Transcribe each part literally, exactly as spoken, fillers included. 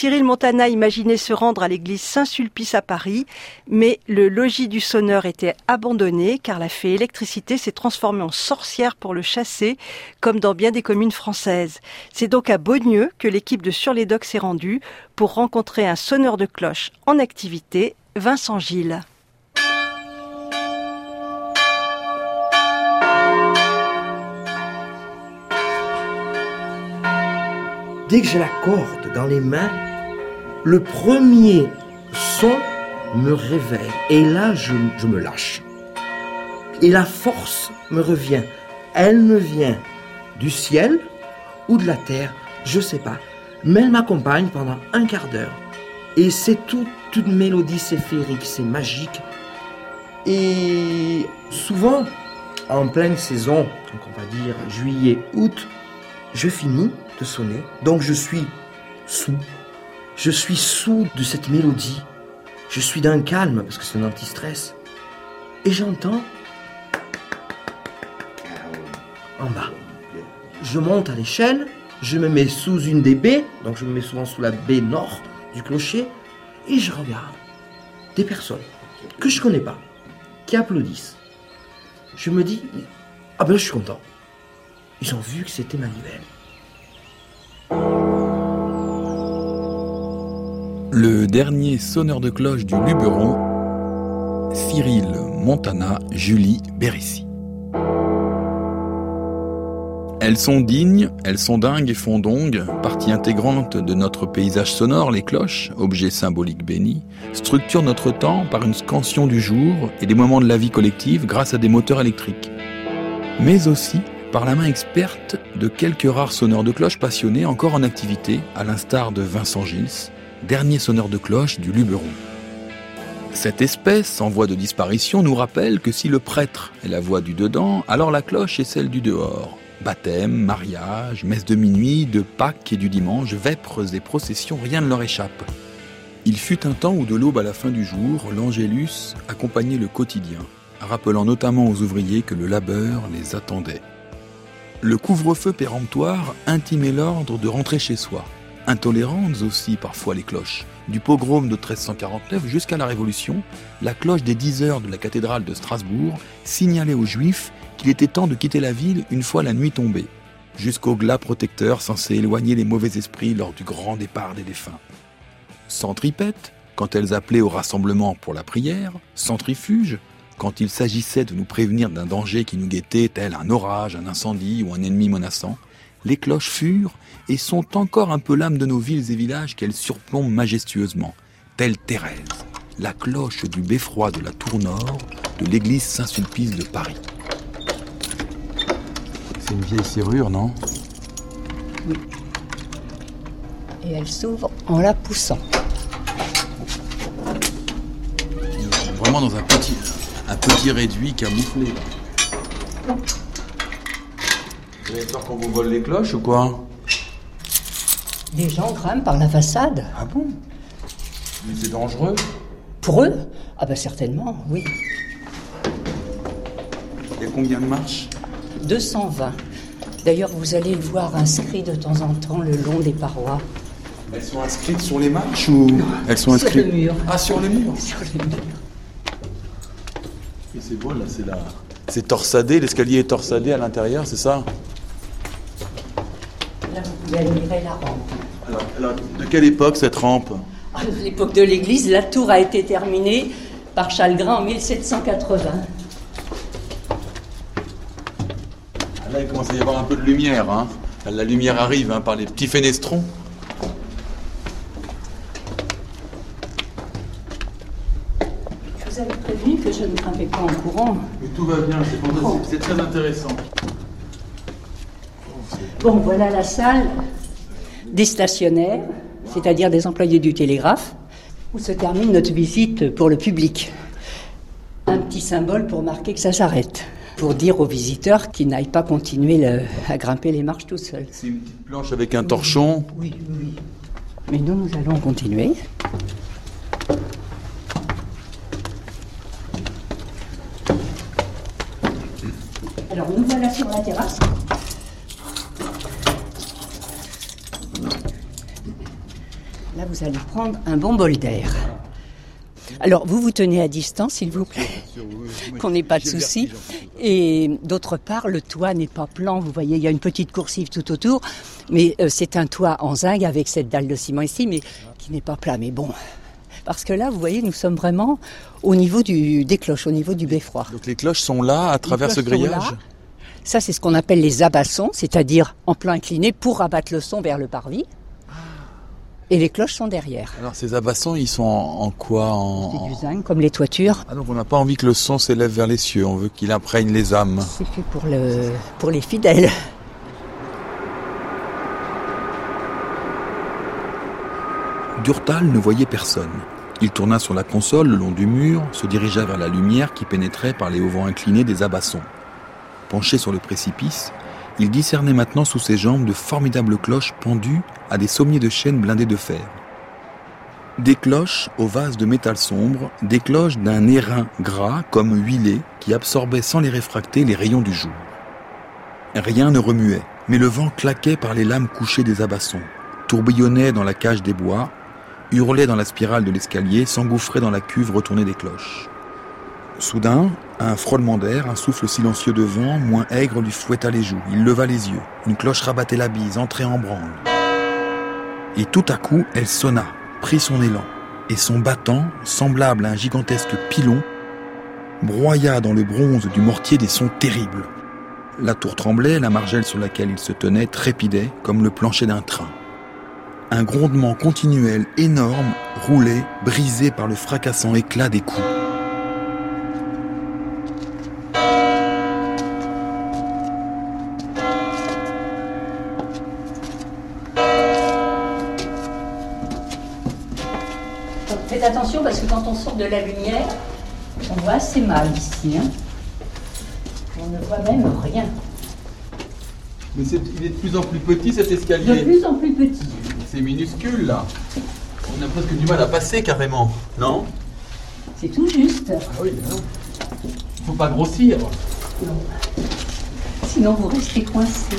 Cyril Montana imaginait se rendre à l'église Saint-Sulpice à Paris, mais le logis du sonneur était abandonné car la fée électricité s'est transformée en sorcière pour le chasser, comme dans bien des communes françaises. C'est donc à Beaunieu que l'équipe de Sur les Docks s'est rendue pour rencontrer un sonneur de cloche en activité, Vincent Gilles. Dès que j'ai la corde dans les mains, le premier son me réveille. Et là, je, je me lâche. Et la force me revient. Elle me vient du ciel ou de la terre, je sais pas. Mais elle m'accompagne pendant un quart d'heure. Et c'est tout, toute mélodie, c'est féerique, c'est magique. Et souvent, en pleine saison, donc on va dire juillet, août, je finis de sonner, donc je suis sous. Je suis sous de cette mélodie. Je suis d'un calme, parce que c'est un anti-stress. Et j'entends en bas. Je monte à l'échelle, je me mets sous une des baies, donc je me mets souvent sous la baie nord du clocher, et je regarde des personnes que je connais pas, qui applaudissent. Je me dis, ah ben je suis content. Ils ont vu que c'était Manivelle. Le dernier sonneur de cloche du Luberon, Cyril Montana, Julie Bérécy. Elles sont dignes, elles sont dingues et fondongues, partie intégrante de notre paysage sonore, les cloches, objets symboliques bénis, structurent notre temps par une scansion du jour et des moments de la vie collective grâce à des moteurs électriques. Mais aussi par la main experte de quelques rares sonneurs de cloches passionnés encore en activité, à l'instar de Vincent Gilles, dernier sonneur de cloche du Luberon. Cette espèce, en voie de disparition, nous rappelle que si le prêtre est la voix du dedans, alors la cloche est celle du dehors. Baptême, mariage, messe de minuit, de Pâques et du dimanche, vêpres et processions, rien ne leur échappe. Il fut un temps où de l'aube à la fin du jour, l'Angélus accompagnait le quotidien, rappelant notamment aux ouvriers que le labeur les attendait. Le couvre-feu péremptoire intimait l'ordre de rentrer chez soi. Intolérantes aussi parfois les cloches. Du pogrom de treize cent quarante-neuf jusqu'à la Révolution, la cloche des dix heures de la cathédrale de Strasbourg signalait aux Juifs qu'il était temps de quitter la ville une fois la nuit tombée, jusqu'au glas protecteur censé éloigner les mauvais esprits lors du grand départ des défunts. Centripète, quand elles appelaient au rassemblement pour la prière, centrifuge, quand il s'agissait de nous prévenir d'un danger qui nous guettait, tel un orage, un incendie ou un ennemi menaçant, les cloches furent et sont encore un peu l'âme de nos villes et villages qu'elles surplombent majestueusement, telle Thérèse, la cloche du beffroi de la tour nord de l'église Saint-Sulpice de Paris. C'est une vieille serrure, non ? Oui. Et elle s'ouvre en la poussant. Vraiment dans un petit, un petit réduit camouflé. Vous avez peur qu'on vous vole les cloches ou quoi ? Les gens grimpent par la façade. Ah bon ? Mais c'est dangereux ? Pour eux ? Ah ben certainement, oui. Il y a combien de marches ? deux cent vingt. D'ailleurs, vous allez le voir inscrit de temps en temps le long des parois. Elles sont inscrites sur les marches ou non, elles sont inscrites sur le mur. Ah, sur le mur. Sur le mur. Et c'est beau là, c'est là. C'est torsadé, l'escalier est torsadé à l'intérieur, c'est ça ? Là, vous pouvez admirer la rampe. Alors, alors, de quelle époque cette rampe ? À l'époque de l'église, la tour a été terminée par Chalgrin en mille sept cent quatre-vingts. Là, il commence à y avoir un peu de lumière. Hein. La lumière arrive hein, par les petits fenestrons. Je vous avais prévenu que je ne grimpais pas en courant. Mais tout va bien, c'est fantastique, oh. C'est très intéressant. Bon, voilà la salle des stationnaires, c'est-à-dire des employés du télégraphe, où se termine notre visite pour le public. Un petit symbole pour marquer que ça s'arrête. Pour dire aux visiteurs qu'ils n'aillent pas continuer le, à grimper les marches tout seuls. C'est une petite planche avec un torchon. Oui, oui, oui. Mais nous, nous allons continuer. Alors, nous voilà sur la terrasse. Là, vous allez prendre un bon bol d'air. Alors, vous vous tenez à distance, s'il vous plaît, qu'on n'ait pas de soucis. Et d'autre part, le toit n'est pas plan. Vous voyez, il y a une petite coursive tout autour. Mais euh, c'est un toit en zinc avec cette dalle de ciment ici, mais qui n'est pas plat. Mais bon, parce que là, vous voyez, nous sommes vraiment au niveau du, des cloches, au niveau du beffroi. Donc les cloches sont là, à travers ce grillage ? Ça, c'est ce qu'on appelle les abassons, c'est-à-dire en plan incliné pour abattre le son vers le parvis. Et les cloches sont derrière. Alors ces abassons, ils sont en, en quoi en... C'est du zinc, comme les toitures. Ah donc on n'a pas envie que le son s'élève vers les cieux, on veut qu'il imprègne les âmes. C'est fait pour, le, pour les fidèles. Durtal ne voyait personne. Il tourna sur la console le long du mur, se dirigea vers la lumière qui pénétrait par les auvents inclinés des abassons. Penché sur le précipice, il discernait maintenant sous ses jambes de formidables cloches pendues à des sommiers de chêne blindés de fer. Des cloches au vase de métal sombre, des cloches d'un airain gras comme huilé qui absorbait sans les réfracter les rayons du jour. Rien ne remuait, mais le vent claquait par les lames couchées des abassons, tourbillonnait dans la cage des bois, hurlait dans la spirale de l'escalier, s'engouffrait dans la cuve retournée des cloches. Soudain, un frôlement d'air, un souffle silencieux de vent, moins aigre, lui fouetta les joues. Il leva les yeux. Une cloche rabattait la bise, entrait en branle. Et tout à coup, elle sonna, prit son élan. Et son battant, semblable à un gigantesque pilon, broya dans le bronze du mortier des sons terribles. La tour tremblait, la margelle sur laquelle il se tenait trépidait comme le plancher d'un train. Un grondement continuel, énorme, roulait, brisé par le fracassant éclat des coups. Faites attention parce que quand on sort de la lumière, on voit assez mal ici. Hein. On ne voit même rien. Mais c'est, il est de plus en plus petit cet escalier. De plus en plus petit. C'est minuscule là. On a presque du mal à passer carrément, non ? C'est tout juste. Ah oui, mais non. Faut pas grossir. Non. Sinon vous restez coincés.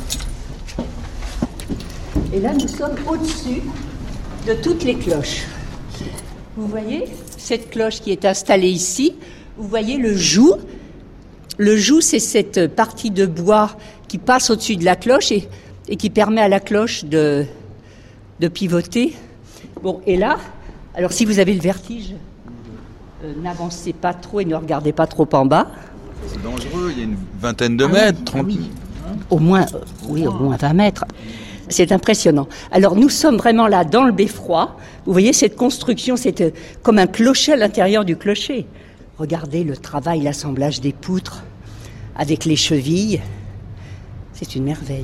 Et là nous sommes au-dessus de toutes les cloches. Vous voyez cette cloche qui est installée ici, vous voyez le joug. Le joug, c'est cette partie de bois qui passe au-dessus de la cloche et, et qui permet à la cloche de, de pivoter. Bon, et là, alors si vous avez le vertige, euh, n'avancez pas trop et ne regardez pas trop en bas. C'est dangereux, il y a une vingtaine de mètres, ah, trente. Oui, au moins, euh, oui, au moins vingt mètres. C'est impressionnant. Alors nous sommes vraiment là dans le beffroi. Vous voyez cette construction, c'est comme un clocher à l'intérieur du clocher. Regardez le travail, l'assemblage des poutres avec les chevilles. C'est une merveille.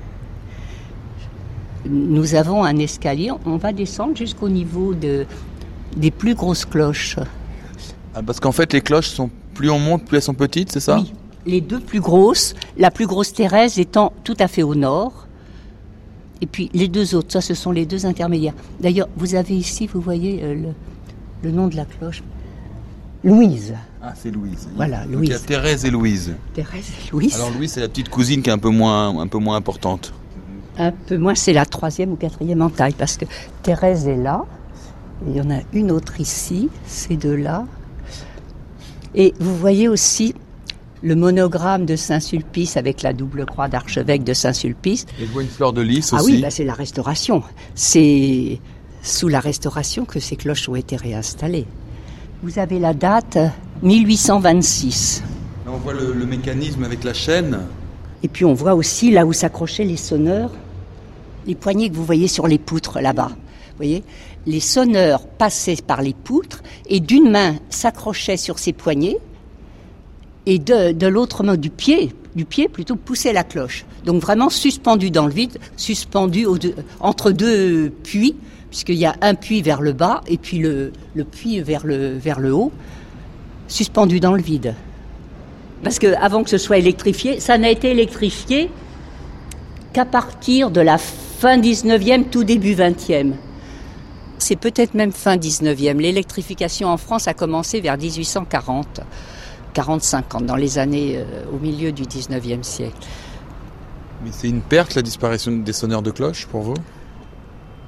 Nous avons un escalier, on va descendre jusqu'au niveau de, des plus grosses cloches. Ah, parce qu'en fait les cloches, sont, plus on monte, plus elles sont petites, c'est ça ? Oui, les deux plus grosses, la plus grosse Thérèse étant tout à fait au nord. Et puis les deux autres, ça ce sont les deux intermédiaires. D'ailleurs, vous avez ici, vous voyez euh, le, le nom de la cloche. Louise. Ah, c'est Louise. Voilà, Donc, Louise. il y a Thérèse et Louise. Thérèse et Louise. Alors Louise, c'est la petite cousine qui est un peu moins, un peu moins importante. Un peu moins, c'est la troisième ou quatrième en taille, parce que Thérèse est là, et il y en a une autre ici, ces deux-là. Et vous voyez aussi le monogramme de Saint-Sulpice avec la double croix d'archevêque de Saint-Sulpice. Et je vois une fleur de lys aussi. Ah oui, bah c'est la Restauration. C'est sous la Restauration que ces cloches ont été réinstallées. Vous avez la date mille huit cent vingt-six. Là, on voit le, le mécanisme avec la chaîne. Et puis on voit aussi là où s'accrochaient les sonneurs, les poignées que vous voyez sur les poutres là-bas. Vous voyez, les sonneurs passaient par les poutres et d'une main s'accrochaient sur ces poignées et de, de l'autre main, du pied, du pied plutôt, poussaient la cloche. Donc vraiment suspendu dans le vide, suspendu au, entre deux puits, puisqu'il y a un puits vers le bas et puis le, le puits vers le, vers le haut, suspendu dans le vide. Parce qu'avant que ce soit électrifié, ça n'a été électrifié qu'à partir de la fin dix-neuvième, tout début vingtième. C'est peut-être même fin dix-neuvième. L'électrification en France a commencé vers dix-huit cent quarante, quarante cinquante, dans les années euh, au milieu du dix-neuvième siècle. Mais c'est une perte, la disparition des sonneurs de cloche, pour vous ?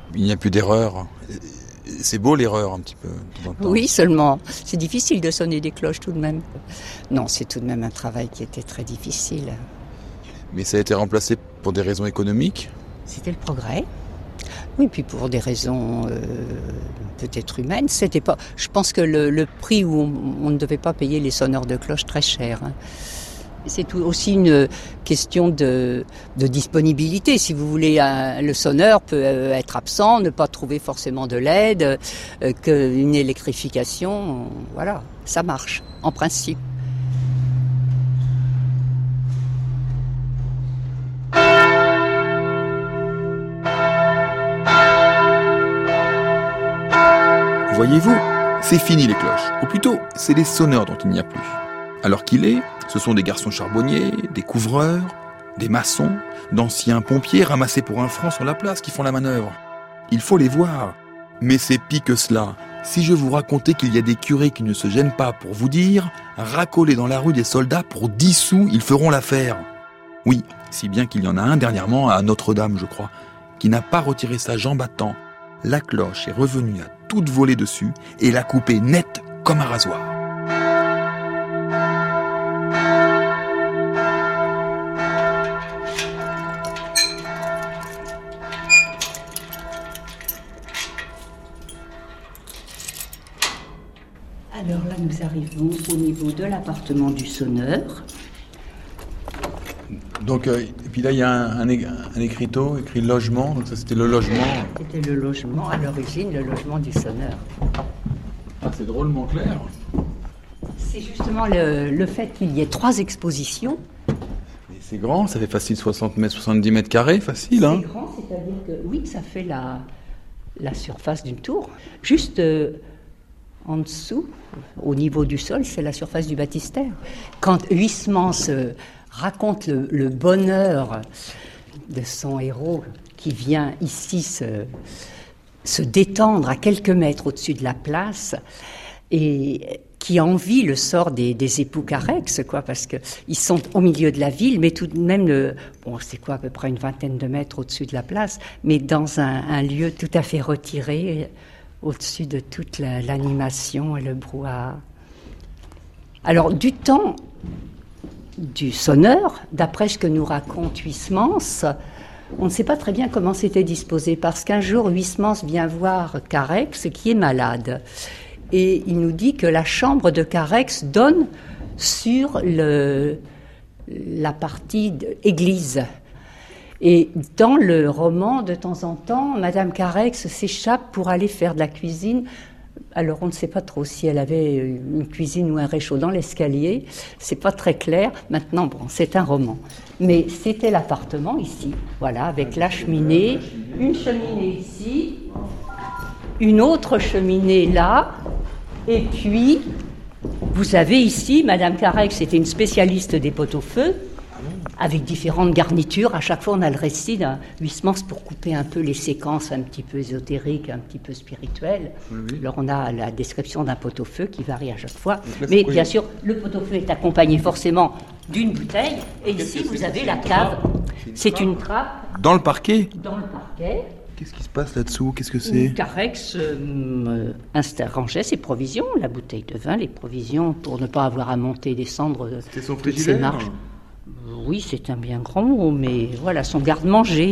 Il n'y a plus d'erreur. C'est beau l'erreur un petit peu. De temps en temps. Oui, seulement c'est difficile de sonner des cloches tout de même. Non, c'est tout de même un travail qui était très difficile. Mais ça a été remplacé pour des raisons économiques ? C'était le progrès. Oui, puis pour des raisons euh, peut-être humaines. C'était pas. Je pense que le, le prix où on, on ne devait pas payer les sonneurs de cloches très cher. Hein. C'est tout, aussi une question de, de disponibilité. Si vous voulez, un, le sonneur peut être absent, ne pas trouver forcément de l'aide, euh, qu'une électrification, voilà, ça marche, en principe. Voyez-vous, c'est fini les cloches. Ou plutôt, c'est les sonneurs dont il n'y a plus. Alors qu'il est, ce sont des garçons charbonniers, des couvreurs, des maçons, d'anciens pompiers ramassés pour un franc sur la place qui font la manœuvre. Il faut les voir. Mais c'est pis que cela. Si je vous racontais qu'il y a des curés qui ne se gênent pas pour vous dire « racoler dans la rue des soldats pour dix sous, ils feront l'affaire ». Oui, si bien qu'il y en a un dernièrement à Notre-Dame, je crois, qui n'a pas retiré sa jambe à temps. La cloche est revenue à toute volée dessus et l'a coupée net comme un rasoir. Alors là, nous arrivons au niveau de l'appartement du sonneur. Donc, euh, et puis là, il y a un, un, un écriteau, écrit logement, donc ça c'était le logement. C'était le logement, à l'origine, le logement du sonneur. Ah, c'est drôlement clair. C'est justement le, le fait qu'il y ait trois expositions. Et c'est grand, ça fait facile soixante mètres, soixante-dix mètres carrés, facile, hein. C'est grand, c'est-à-dire que, oui, ça fait la, la surface d'une tour. Juste euh, en dessous, au niveau du sol, c'est la surface du baptistère. Quand Huysmans se raconte le, le bonheur de son héros qui vient ici se, se détendre à quelques mètres au-dessus de la place et qui envie le sort des, des époux Carex, quoi, parce qu'ils sont au milieu de la ville, mais tout de même, le, bon, c'est quoi, à peu près une vingtaine de mètres au-dessus de la place, mais dans un, un lieu tout à fait retiré, au-dessus de toute la, l'animation et le brouhaha. Alors, du temps du sonneur, d'après ce que nous raconte Huysmans, on ne sait pas très bien comment c'était disposé, parce qu'un jour, Huysmans vient voir Carex, qui est malade. Et il nous dit que la chambre de Carex donne sur le, la partie église. Et dans le roman, de temps en temps, Madame Carex s'échappe pour aller faire de la cuisine. Alors on ne sait pas trop si elle avait une cuisine ou un réchaud dans l'escalier. C'est pas très clair. Maintenant, bon, c'est un roman. Mais c'était l'appartement ici, voilà, avec la cheminée, une cheminée ici, une autre cheminée là, et puis vous avez ici, Madame Carex, c'était une spécialiste des pot-au-feu, avec différentes garnitures. À chaque fois, on a le récit d'un Huysmans pour couper un peu les séquences un petit peu ésotériques, un petit peu spirituelles. Oui, oui. Alors, on a la description d'un pot-au-feu qui varie à chaque fois. Là, mais bien sûr, le pot-au-feu est accompagné forcément d'une bouteille. Et ici, vous avez la cave. C'est une trappe. Dans le parquet ? Dans le parquet. Qu'est-ce qui se passe là-dessous ? Qu'est-ce que c'est ? Carex euh, rangeait ses provisions, la bouteille de vin, les provisions, pour ne pas avoir à monter et descendre. C'était son frigidaire ? Oui, c'est un bien grand mot, mais voilà, son garde-manger.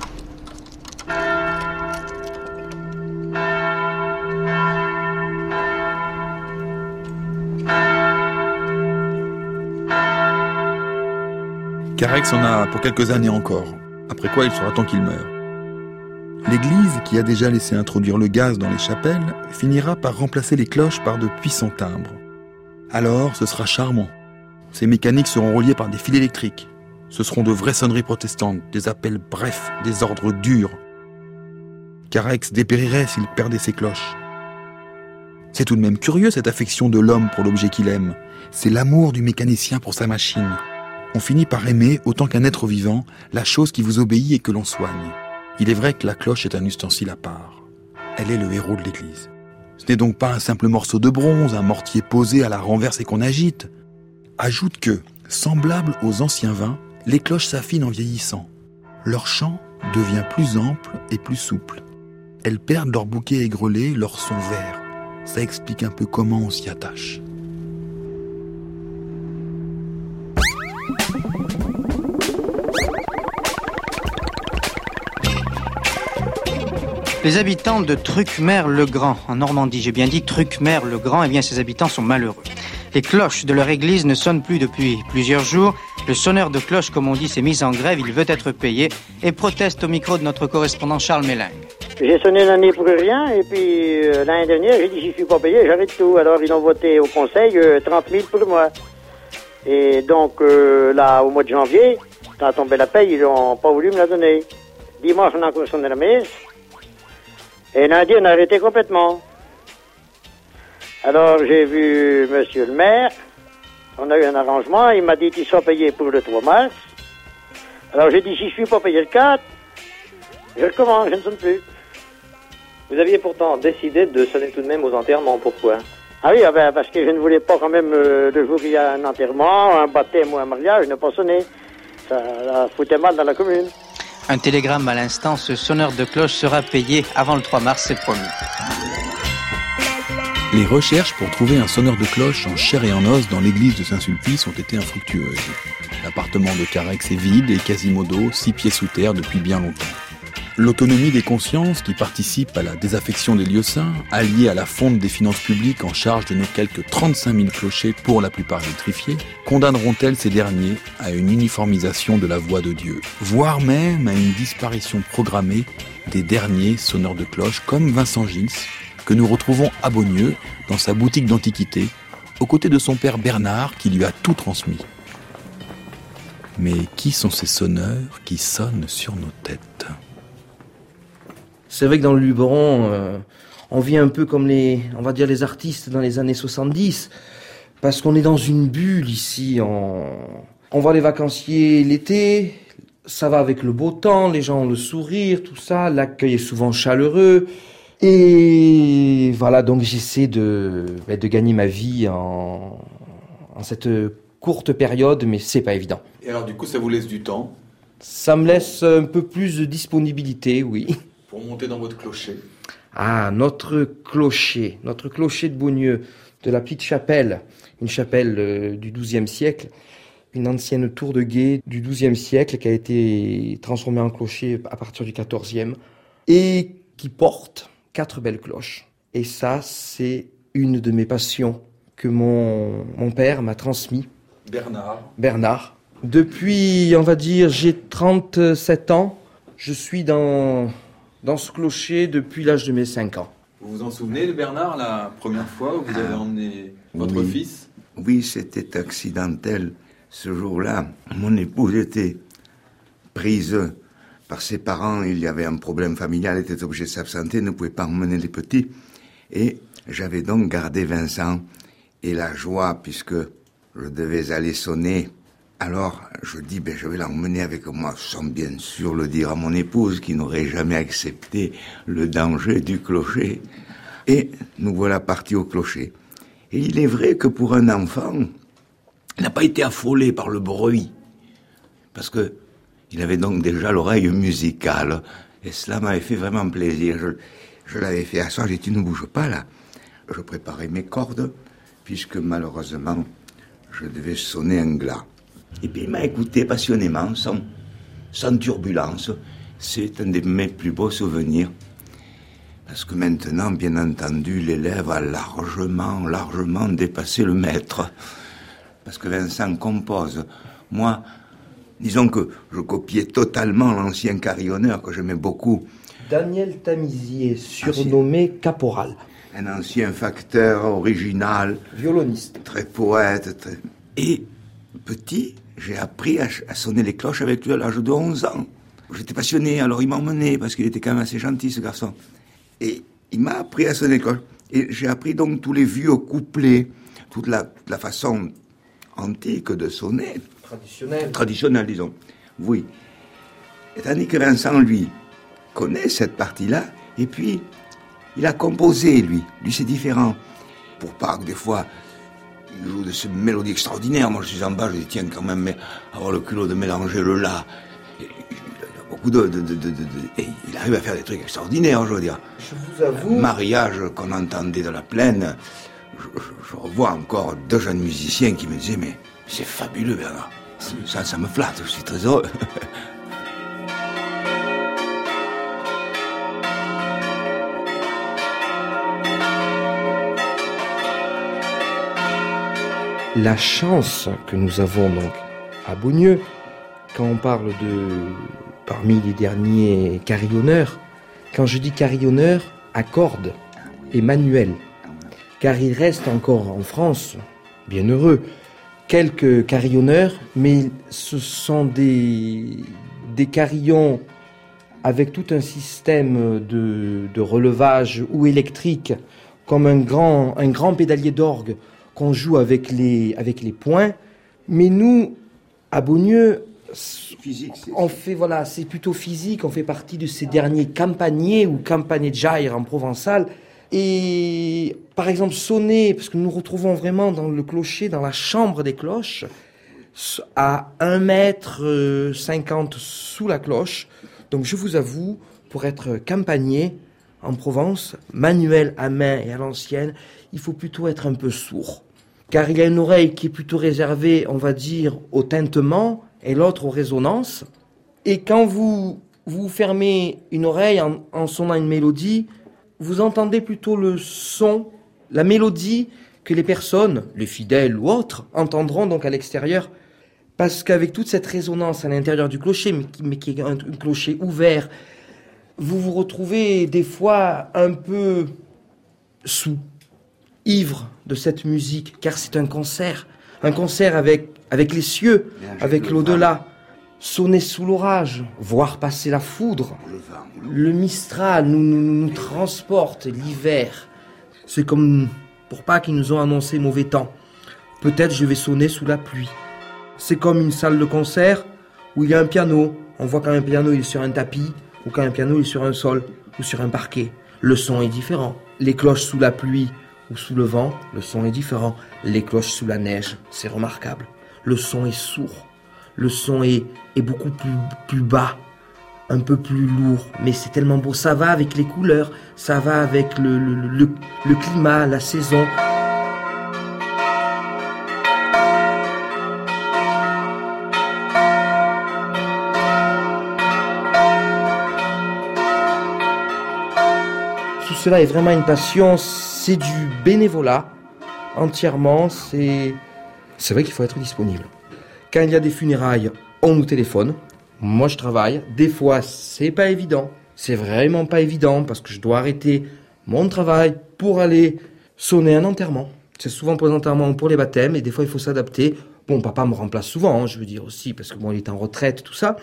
Carex en a pour quelques années encore, après quoi il sera temps qu'il meure. L'église, qui a déjà laissé introduire le gaz dans les chapelles, finira par remplacer les cloches par de puissants timbres. Alors, ce sera charmant. Ces mécaniques seront reliées par des fils électriques. Ce seront de vraies sonneries protestantes, des appels brefs, des ordres durs. Carex dépérirait s'il perdait ses cloches. C'est tout de même curieux, cette affection de l'homme pour l'objet qu'il aime. C'est l'amour du mécanicien pour sa machine. On finit par aimer, autant qu'un être vivant, la chose qui vous obéit et que l'on soigne. Il est vrai que la cloche est un ustensile à part. Elle est le héros de l'église. Ce n'est donc pas un simple morceau de bronze, un mortier posé à la renverse et qu'on agite. Ajoute que, semblables aux anciens vins, les cloches s'affinent en vieillissant. Leur chant devient plus ample et plus souple. elles perdent leur bouquet aigrelé, leur son vert. Ça explique un peu comment on s'y attache. Les habitants de Truqumer-le-Grand, en Normandie, j'ai bien dit Truqumer-le-Grand, eh bien ces habitants sont malheureux. Les cloches de leur église ne sonnent plus depuis plusieurs jours. Le sonneur de cloche, comme on dit, s'est mis en grève, il veut être payé et proteste au micro de notre correspondant Charles Mélingue. J'ai sonné l'année pour rien et puis euh, l'année dernière, j'ai dit si je suis pas payé, j'arrête tout. Alors ils ont voté au conseil euh, trente mille pour moi. Et donc euh, là, au mois de janvier, quand tombé la paye, ils n'ont pas voulu me la donner. Dimanche, on a encore sonné la messe. Et lundi, on a arrêté complètement. Alors, j'ai vu monsieur le maire. On a eu un arrangement. Il m'a dit qu'il soit payé pour le trois mars. Alors, j'ai dit, si je suis pas payé le quatre, je recommence, je ne sonne plus. Vous aviez pourtant décidé de sonner tout de même aux enterrements. Pourquoi ? Ah oui, ah ben, parce que je ne voulais pas quand même, euh, le jour où il y a un enterrement, un baptême ou un mariage, ne pas sonner. Ça, ça foutait mal dans la commune. Un télégramme à l'instant, ce sonneur de cloche sera payé avant le trois mars, c'est promis. Les recherches pour trouver un sonneur de cloche en chair et en os dans l'église de Saint-Sulpice ont été infructueuses. L'appartement de Carex est vide et Quasimodo, six pieds sous terre depuis bien longtemps. L'autonomie des consciences qui participent à la désaffection des lieux saints, alliée à la fonte des finances publiques en charge de nos quelques trente-cinq mille clochers, pour la plupart électrifiés, condamneront-elles ces derniers à une uniformisation de la voix de Dieu, voire même à une disparition programmée des derniers sonneurs de cloche comme Vincent Gils, que nous retrouvons à Beaunieu, dans sa boutique d'antiquités, aux côtés de son père Bernard qui lui a tout transmis. Mais qui sont ces sonneurs qui sonnent sur nos têtes ? C'est vrai que dans le Luberon, euh, on vit un peu comme les, on va dire les artistes dans les années soixante-dix, parce qu'on est dans une bulle ici. On, on voit les vacanciers l'été, ça va avec le beau temps, les gens ont le sourire, tout ça, l'accueil est souvent chaleureux. Et voilà, donc j'essaie de, de gagner ma vie en, en cette courte période, mais c'est pas évident. Et alors du coup, ça vous laisse du temps ? Ça me laisse un peu plus de disponibilité, oui. Pour monter dans votre clocher. Ah, notre clocher, notre clocher de Beaunieu, de la petite chapelle, une chapelle euh, du douzième siècle, une ancienne tour de guet du douzième siècle qui a été transformée en clocher à partir du quatorzième et qui porte quatre belles cloches. Et ça, c'est une de mes passions que mon, mon père m'a transmis. Bernard. Bernard. Depuis, on va dire, j'ai trente-sept ans, je suis dans... dans ce clocher depuis l'âge de mes cinq ans. Vous vous en souvenez de Bernard, la première fois où vous avez emmené votre oui. fils ? Oui, c'était accidentel. Ce jour-là, mon épouse était prise par ses parents. Il y avait un problème familial, elle était obligée de s'absenter, ne pouvait pas emmener les petits. Et j'avais donc gardé Vincent. Et la joie, puisque je devais aller sonner, alors je dis, ben, je vais l'emmener avec moi, sans bien sûr le dire à mon épouse, qui n'aurait jamais accepté le danger du clocher. Et nous voilà partis au clocher. Et il est vrai que pour un enfant, il n'a pas été affolé par le bruit, parce que il avait donc déjà l'oreille musicale, et cela m'avait fait vraiment plaisir. Je, je l'avais fait asseoir, j'ai dit, tu ne bouges pas là. Je préparais mes cordes, puisque malheureusement, je devais sonner un glas. Et puis il m'a écouté passionnément, sans, sans turbulence. C'est un de mes plus beaux souvenirs. Parce que maintenant, bien entendu, l'élève a largement, largement dépassé le maître. Parce que Vincent compose. Moi, disons que je copiais totalement l'ancien carillonneur que j'aimais beaucoup. Daniel Tamisier, surnommé Caporal. Un ancien facteur original. Violoniste. Très poète. Très... Et petit, j'ai appris à, à sonner les cloches avec lui à l'âge de onze ans. J'étais passionné, alors il m'emmenait, parce qu'il était quand même assez gentil, ce garçon. Et il m'a appris à sonner les cloches. Et j'ai appris donc tous les vieux couplets, toute la, la façon antique de sonner. Traditionnelle. Traditionnelle, disons. Oui. Et tandis que Vincent, lui, connaît cette partie-là, et puis, il a composé, lui. Lui, c'est différent. Pour pas que des fois, il joue de ces mélodies extraordinaires. Moi, je suis en bas, je dis, tiens, quand même, mais avoir le culot de mélanger le la. Et il a beaucoup beaucoup de, de, de, de, de... Et il arrive à faire des trucs extraordinaires, je veux dire. Je vous avoue... Mariage qu'on entendait dans la plaine, je, je, je revois encore deux jeunes musiciens qui me disaient, mais c'est fabuleux, Bernard. Ça, ça me flatte, je suis très heureux. La chance que nous avons donc à Beaunieu, quand on parle de parmi les derniers carillonneurs, quand je dis carillonneurs, à cordes et manuels, car il reste encore en France, bien heureux, quelques carillonneurs, mais ce sont des, des carillons avec tout un système de, de relevage ou électrique, comme un grand, un grand pédalier d'orgue qu'on joue avec les, avec les poings. Mais nous, à Beaunieu, Physique, on fait, voilà, c'est plutôt physique, on fait partie de ces derniers campaniers ou campaneggiaire en provençal. Et par exemple, sonner, parce que nous nous retrouvons vraiment dans le clocher, dans la chambre des cloches, à un mètre cinquante sous la cloche. Donc je vous avoue, pour être campanier en Provence, manuel à main et à l'ancienne, il faut plutôt être un peu sourd. Car il y a une oreille qui est plutôt réservée, on va dire, au tintement et l'autre aux résonances. Et quand vous, vous fermez une oreille en, en sonnant une mélodie, vous entendez plutôt le son, la mélodie que les personnes, les fidèles ou autres, entendront donc à l'extérieur. Parce qu'avec toute cette résonance à l'intérieur du clocher, mais qui, mais qui est un, un clocher ouvert, vous vous retrouvez des fois un peu sous, ivre de cette musique, car c'est un concert, un concert avec, avec les cieux, avec l'au-delà. Sonner sous l'orage, voir passer la foudre, le Mistral nous, nous, nous transporte, l'hiver. C'est comme pour Pâques, ils nous ont annoncé mauvais temps. Peut-être je vais sonner sous la pluie. C'est comme une salle de concert où il y a un piano. On voit quand un piano il est sur un tapis, ou quand un piano il est sur un sol, ou sur un parquet. Le son est différent. Les cloches sous la pluie ou sous le vent, le son est différent. Les cloches sous la neige, c'est remarquable. Le son est sourd. Le son est, est beaucoup plus, plus bas, un peu plus lourd. Mais c'est tellement beau. Ça va avec les couleurs, ça va avec le, le, le, le climat, la saison. Tout cela est vraiment une passion, c'est du bénévolat, entièrement, c'est... C'est vrai qu'il faut être disponible. Quand il y a des funérailles, on nous téléphone, moi je travaille, des fois c'est pas évident, c'est vraiment pas évident, parce que je dois arrêter mon travail pour aller sonner un enterrement. C'est souvent pour les enterrements ou pour les baptêmes, et des fois il faut s'adapter. Bon, papa me remplace souvent, hein, je veux dire aussi, parce que bon, il est en retraite, tout ça.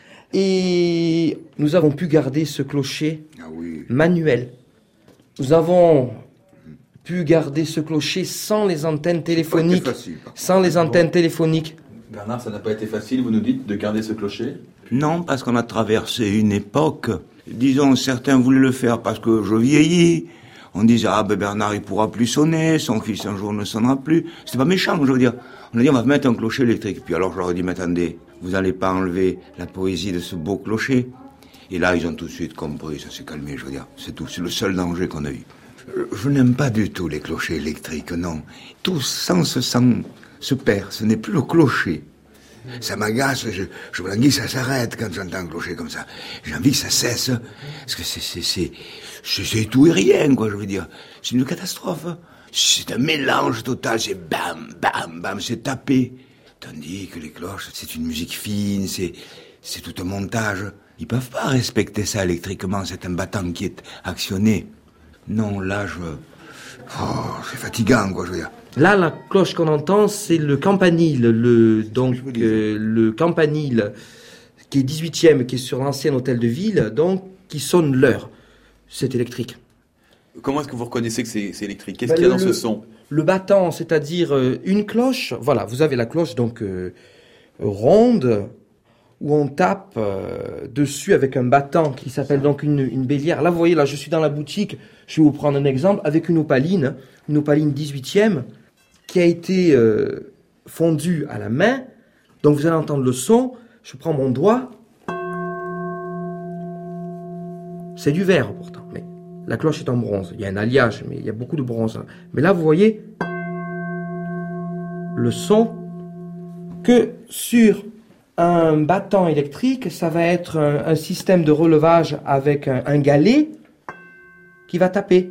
Et nous avons pu garder ce clocher ah oui. manuel. Nous avons pu garder ce clocher sans les antennes téléphoniques. Facile, sans les antennes téléphoniques. Bernard, ça n'a pas été facile, vous nous dites, de garder ce clocher ? Non, parce qu'on a traversé une époque. Disons, certains voulaient le faire parce que je vieillis. On disait, ah ben Bernard, il pourra plus sonner, son fils un jour ne sonnera plus. C'était pas méchant, je veux dire. On a dit, on va mettre un clocher électrique. Puis alors, je leur ai dit, mais attendez, vous n'allez pas enlever la poésie de ce beau clocher. Et là, ils ont tout de suite compris, ça s'est calmé, je veux dire. C'est tout, c'est le seul danger qu'on a eu. Je, je n'aime pas du tout les clochers électriques, non. Tout sens se, sent, se perd, ce n'est plus le clocher. Ça m'agace, je, je me languis, ça s'arrête quand j'entends un clocher comme ça. J'ai envie que ça cesse, parce que c'est, c'est, c'est, c'est, c'est tout et rien, quoi, je veux dire. C'est une catastrophe. C'est un mélange total, c'est bam, bam, bam, c'est tapé. Tandis que les cloches, c'est une musique fine, c'est, c'est tout un montage. Ils peuvent pas respecter ça électriquement, c'est un battant qui est actionné. Non, là, je... Oh, c'est fatigant, quoi, je veux dire. Là, la cloche qu'on entend, c'est le campanile, le, donc, euh, le campanile qui est dix-huitième, qui est sur l'ancien hôtel de ville, donc, qui sonne l'heure. C'est électrique. Comment est-ce que vous reconnaissez que c'est, c'est électrique ? Qu'est-ce Ben, qu'il y a le, dans ce son ? Le battant, c'est-à-dire euh, une cloche, voilà, vous avez la cloche, donc, euh, ronde, où on tape euh, dessus avec un battant qui s'appelle donc une, une bélière. Là, vous voyez, là, je suis dans la boutique, je vais vous prendre un exemple, avec une opaline, une opaline dix-huitième, qui a été euh, fondue à la main. Donc, vous allez entendre le son. Je prends mon doigt. C'est du verre pourtant, mais la cloche est en bronze. Il y a un alliage, mais il y a beaucoup de bronze. Mais là, vous voyez le son que sur un battant électrique, ça va être un, un système de relevage avec un, un galet qui va taper.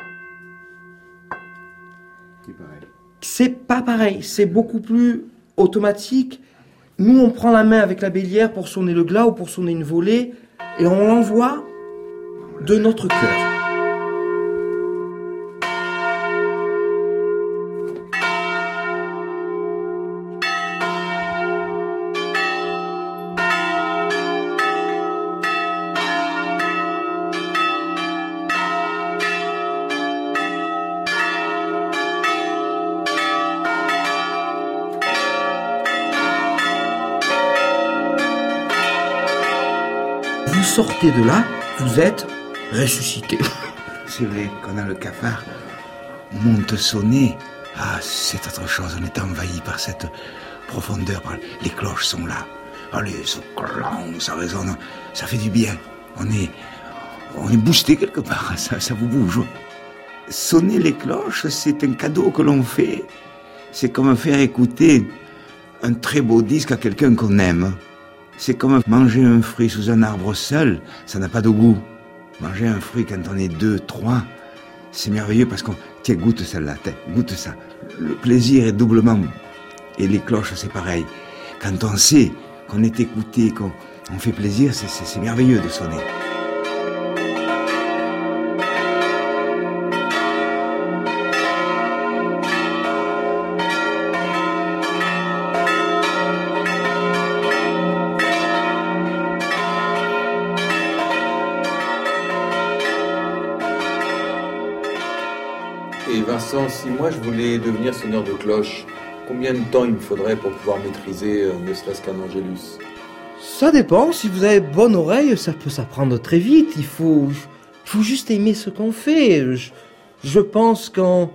C'est pareil. C'est pas pareil, c'est beaucoup plus automatique. Nous, on prend la main avec la bélière pour sonner le glas ou pour sonner une volée et on l'envoie de notre cœur. Vous sortez de là, vous êtes ressuscité. C'est vrai qu'on a le cafard, on monte sonner. Ah, c'est autre chose, on est envahi par cette profondeur. Par... Les cloches sont là. Allez, ce clan, ça résonne, ça fait du bien. On est, on est boosté quelque part, ça, ça vous bouge. Sonner les cloches, c'est un cadeau que l'on fait. C'est comme faire écouter un très beau disque à quelqu'un qu'on aime. C'est comme manger un fruit sous un arbre seul, ça n'a pas de goût. Manger un fruit quand on est deux, trois, c'est merveilleux parce qu'on... Tiens, goûte celle-là, goûte ça. Le plaisir est doublement... Et les cloches, c'est pareil. Quand on sait qu'on est écouté, qu'on on fait plaisir, c'est, c'est, c'est merveilleux de sonner. Et Vincent, si moi je voulais devenir sonneur de cloche, combien de temps il me faudrait pour pouvoir maîtriser euh, ne serait-ce qu'un Angélus? Ça dépend, si vous avez bonne oreille, ça peut s'apprendre très vite. Il faut, il faut juste aimer ce qu'on fait. Je, je pense qu'en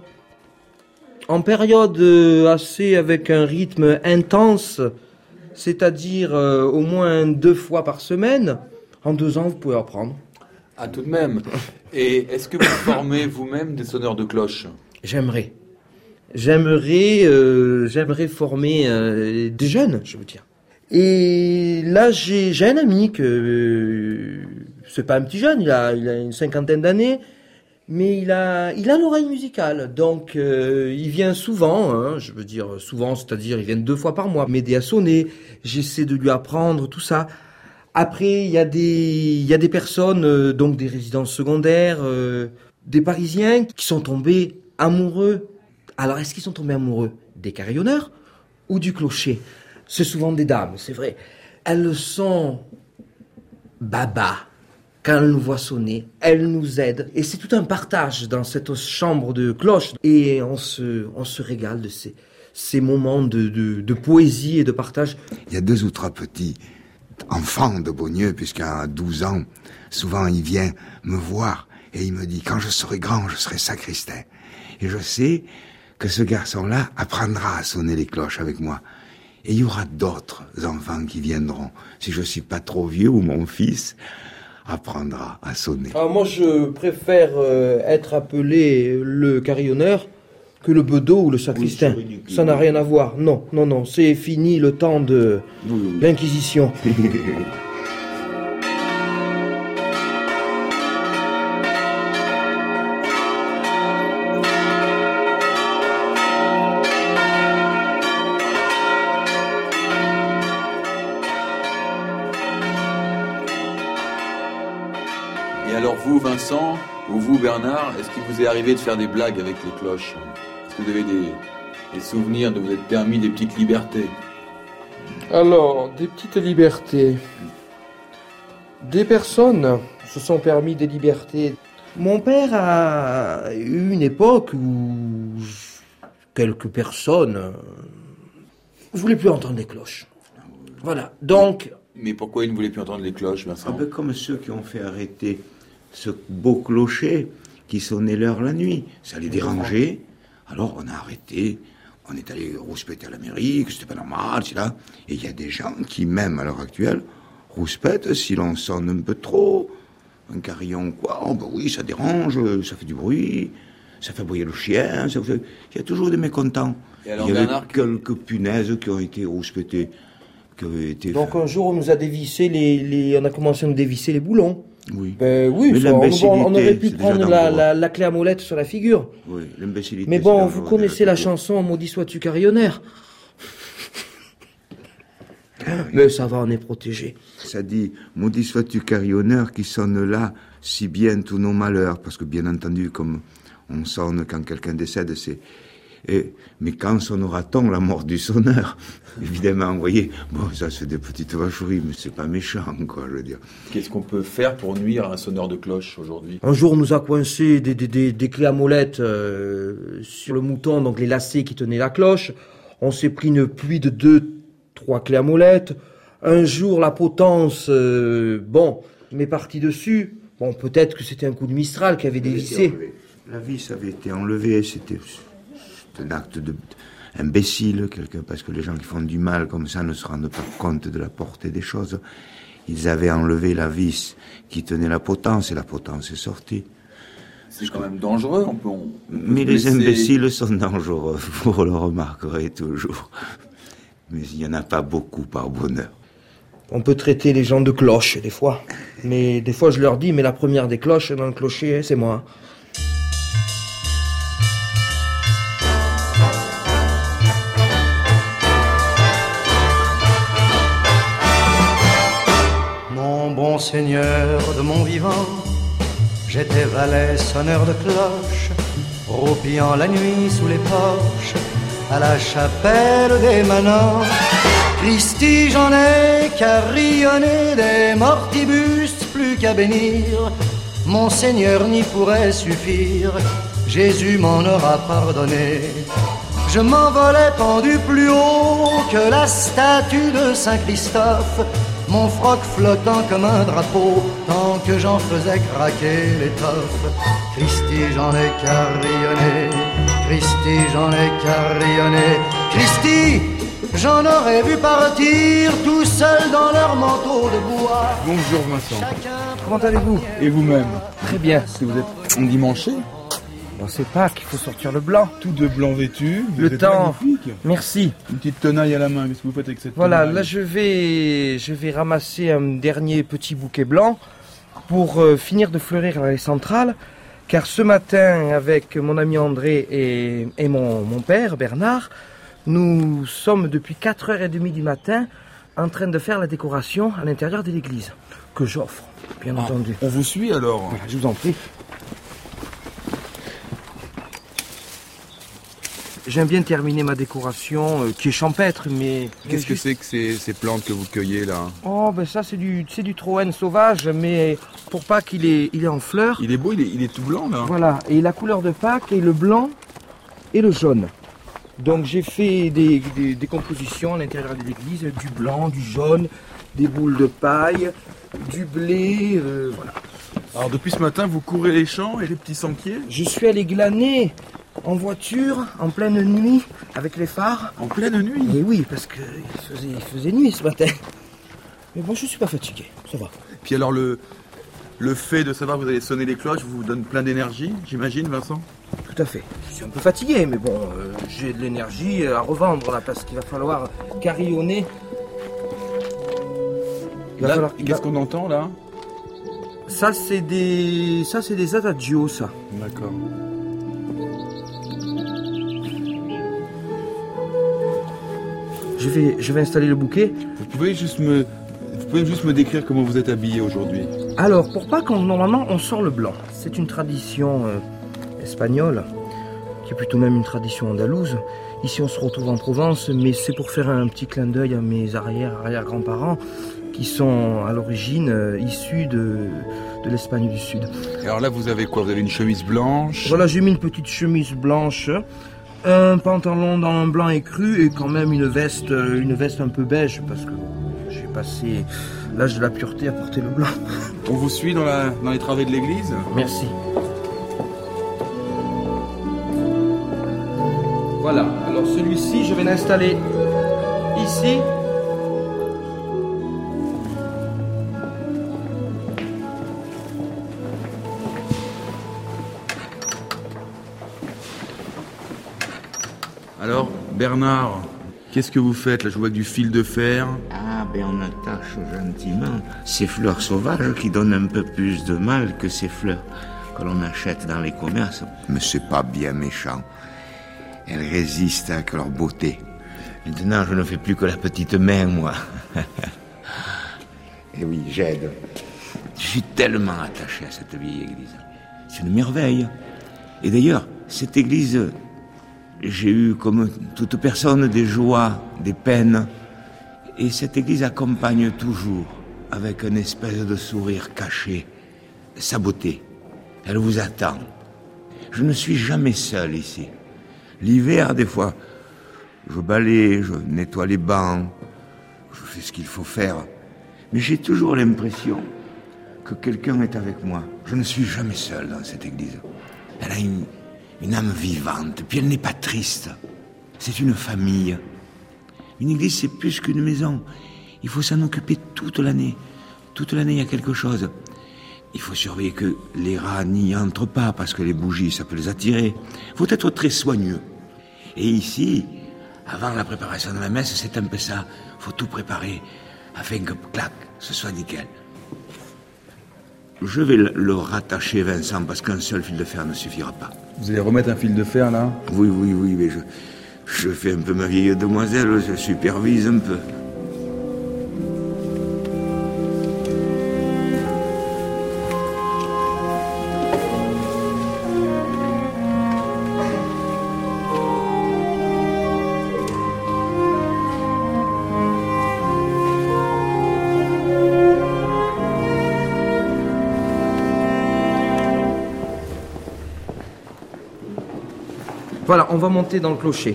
en période assez avec un rythme intense, c'est-à-dire euh, au moins deux fois par semaine, en deux ans, vous pouvez apprendre. Ah, tout de même. Et est-ce que vous formez vous-même des sonneurs de cloche? J'aimerais. J'aimerais, euh, j'aimerais former euh, des jeunes, je veux dire. Et là, j'ai, j'ai un ami que euh, c'est pas un petit jeune, il a, il a une cinquantaine d'années, mais il a, il a l'oreille musicale. Donc, euh, il vient souvent, hein, je veux dire souvent, c'est-à-dire il vient deux fois par mois m'aider à sonner. J'essaie de lui apprendre tout ça. Après, il y a des, il y a des personnes, euh, donc des résidences secondaires, euh, des Parisiens qui sont tombés amoureux. Alors, est-ce qu'ils sont tombés amoureux des carillonneurs ou du clocher? C'est souvent des dames, c'est vrai. Elles sont baba quand elles nous voient sonner. Elles nous aident. Et c'est tout un partage dans cette chambre de cloche. Et on se, on se régale de ces, ces moments de, de, de poésie et de partage. Il y a deux ou trois petits enfant de Beaunieu, puisqu'à douze ans, souvent il vient me voir et il me dit « Quand je serai grand, je serai sacristain. » Et je sais que ce garçon-là apprendra à sonner les cloches avec moi. Et il y aura d'autres enfants qui viendront, si je suis pas trop vieux, ou mon fils apprendra à sonner. Alors moi, je préfère euh, être appelé le carillonneur que le bedeau ou le sacristain. Oui, ça n'a rien à voir. Non, non, non, c'est fini le temps de oui, oui. l'Inquisition. Et alors vous, Vincent, ou vous, Bernard, est-ce qu'il vous est arrivé de faire des blagues avec les cloches? Est-ce que vous avez des, des souvenirs de vous être permis des petites libertés? Alors, des petites libertés. Des personnes se sont permis des libertés. Mon père a eu une époque où quelques personnes ne voulaient plus entendre les cloches. Voilà, donc... Mais pourquoi ils ne voulaient plus entendre les cloches, Vincent? Un peu comme ceux qui ont fait arrêter ce beau clocher qui sonnait l'heure la nuit. Ça les dérangeait. Alors on a arrêté, on est allé rouspéter à la mairie, que c'était pas normal, c'est là. Et il y a des gens qui, même à l'heure actuelle, rouspètent si l'on sonne un peu trop. un carillon, quoi. Oh, ben oui, ça dérange, ça fait du bruit, ça fait aboyer le chien, ça fait... il y a toujours des mécontents. Et alors, il y avait Bernard, quelques punaises qui ont été rouspétées. Qui avaient été Donc fait. un jour, on nous a dévissé les, les... on a commencé à nous dévisser les boulons. Oui. Ben oui, Mais ça, on, l'imbécilité, on aurait pu c'est déjà prendre la, dangereux. la, la clé à molette sur la figure. Oui, l'imbécilité. Mais c'est bon, dangereux vous connaissez la déjà, tout chanson Maudit sois-tu carillonneur. Mais ça va, on est protégé. court. Ça dit, maudit sois-tu carillonneur qui sonne là si bien tous nos malheurs. Parce que bien entendu, comme on sonne quand quelqu'un décède, c'est... Et, mais quand sonnera-t-on la mort du sonneur? Évidemment, vous voyez, bon, ça c'est des petites vacheries, mais c'est pas méchant, quoi, je veux dire. Qu'est-ce qu'on peut faire pour nuire à un sonneur de cloche aujourd'hui? Un jour, on nous a coincé des, des, des, des clés à molette euh, sur le mouton, donc les lacets qui tenaient la cloche. On s'est pris une pluie de deux, trois clés à molette. Un jour, la potence, euh, bon, m'est partie dessus. Bon, peut-être que c'était un coup de Mistral qui avait dévissé. La vis avait été enlevée, c'était... un acte de, imbécile, quelque, parce que les gens qui font du mal comme ça ne se rendent pas compte de la portée des choses. Ils avaient enlevé la vis qui tenait la potence et la potence est sortie. C'est quand même dangereux. On peut, on peut Mais les blesser... imbéciles sont dangereux, vous le remarquerez toujours. Mais il n'y en a pas beaucoup par bonheur. On peut traiter les gens de cloches, des fois. Mais des fois, je leur dis, mais la première des cloches dans le clocher, c'est moi. Bon Seigneur de mon vivant, j'étais valet sonneur de cloche, roupillant la nuit sous les porches, à la chapelle des manants. Christi, j'en ai carillonné des mortibus, plus qu'à bénir, mon Seigneur n'y pourrait suffire, Jésus m'en aura pardonné. Je m'envolais pendu plus haut que la statue de Saint-Christophe, mon froc flottant comme un drapeau, tant que j'en faisais craquer l'étoffe. Christi, j'en ai carillonné, Christi, j'en ai carillonné, Christi, j'en aurais vu partir tout seul dans leur manteau de bois. Bonjour Vincent. Comment allez-vous? Et vous-même? Très bien. Est-ce que vous êtes endimanché? On sait pas qu'il faut sortir le blanc. Tout de blanc vêtu. Vous Le êtes temps. magnifique. Merci. Une petite tenaille à la main. Qu'est-ce que vous faites avec cette Voilà, tenaille? là je vais, je vais ramasser un dernier petit bouquet blanc pour euh, finir de fleurir l'allée centrale. Car ce matin, avec mon ami André et, et mon, mon père, Bernard, nous sommes depuis quatre heures trente du matin en train de faire la décoration à l'intérieur de l'église. Que j'offre, bien Ah, entendu. On vous suit alors? Voilà, je vous en prie. J'aime bien terminer ma décoration, euh, qui est champêtre, mais... Qu'est-ce que c'est que ces, ces plantes que vous cueillez là? Oh, ben ça, c'est du, c'est du Troène sauvage, mais pour Pâques, il est, il est en fleurs. Il est beau, il est, il est tout blanc là. Voilà, et la couleur de Pâques est le blanc et le jaune. Donc j'ai fait des, des, des compositions à l'intérieur de l'église, du blanc, du jaune, des boules de paille, du blé, euh, voilà. Alors depuis ce matin, vous courez les champs et les petits sentiers? Je suis allé glaner en voiture, en pleine nuit, avec les phares. En pleine nuit? Et oui, parce qu'il faisait, il faisait nuit ce matin. Mais bon, je suis pas fatigué, ça va. Puis alors le, le fait de savoir que vous allez sonner les cloches vous donne plein d'énergie, j'imagine Vincent? Tout à fait. Je suis un peu fatigué, mais bon, euh, j'ai de l'énergie à revendre là, parce qu'il va falloir carillonner. Il va Là, falloir- il qu'est-ce va- qu'on entend là? Ça, c'est des, ça, c'est des adagios, ça. D'accord. Je vais, je vais installer le bouquet. Vous pouvez juste me, vous pouvez juste me décrire comment vous êtes habillé aujourd'hui? Alors, pour Pâques, on- normalement, on sort le blanc. C'est une tradition euh, espagnole, qui est plutôt même une tradition andalouse. Ici, on se retrouve en Provence, mais c'est pour faire un petit clin d'œil à mes arrière-arrière-grands-parents, qui sont à l'origine euh, issus de, de l'Espagne du Sud. Et alors là, vous avez quoi? Vous avez une chemise blanche? Voilà, j'ai mis une petite chemise blanche, un pantalon dans un blanc écru et quand même une veste, euh, une veste un peu beige, parce que j'ai passé l'âge de la pureté à porter le blanc. On vous suit dans, la, dans les travées de l'église? Merci. Voilà, alors celui-ci, je vais l'installer ici. Alors, Bernard, qu'est-ce que vous faites là? Je vois avec du fil de fer. Ah, ben on attache gentiment ces fleurs sauvages qui donnent un peu plus de mal que ces fleurs que l'on achète dans les commerces. Mais c'est pas bien méchant. Elles résistent avec leur beauté. Maintenant, je ne fais plus que la petite main, moi. Et oui, j'aide. Je suis tellement attaché à cette vieille église. C'est une merveille. Et d'ailleurs, cette église, j'ai eu, comme toute personne, des joies, des peines. Et cette église accompagne toujours, avec une espèce de sourire caché, sa beauté. Elle vous attend. Je ne suis jamais seul ici. L'hiver, des fois, je balaye, je nettoie les bancs, je fais ce qu'il faut faire. Mais j'ai toujours l'impression que quelqu'un est avec moi. Je ne suis jamais seul dans cette église. Elle a une, une âme vivante, puis elle n'est pas triste. C'est une famille. Une église, c'est plus qu'une maison. Il faut s'en occuper toute l'année. Toute l'année, il y a quelque chose. Il faut surveiller que les rats n'y entrent pas, parce que les bougies, ça peut les attirer. Il faut être très soigneux. Et ici, avant la préparation de la messe, c'est un peu ça. Il faut tout préparer, afin que, clac, ce soit nickel. Je vais le rattacher, Vincent, parce qu'un seul fil de fer ne suffira pas. Vous allez remettre un fil de fer, là? Oui, oui, oui, mais je, je fais un peu ma vieille demoiselle, je supervise un peu. Voilà, on va monter dans le clocher.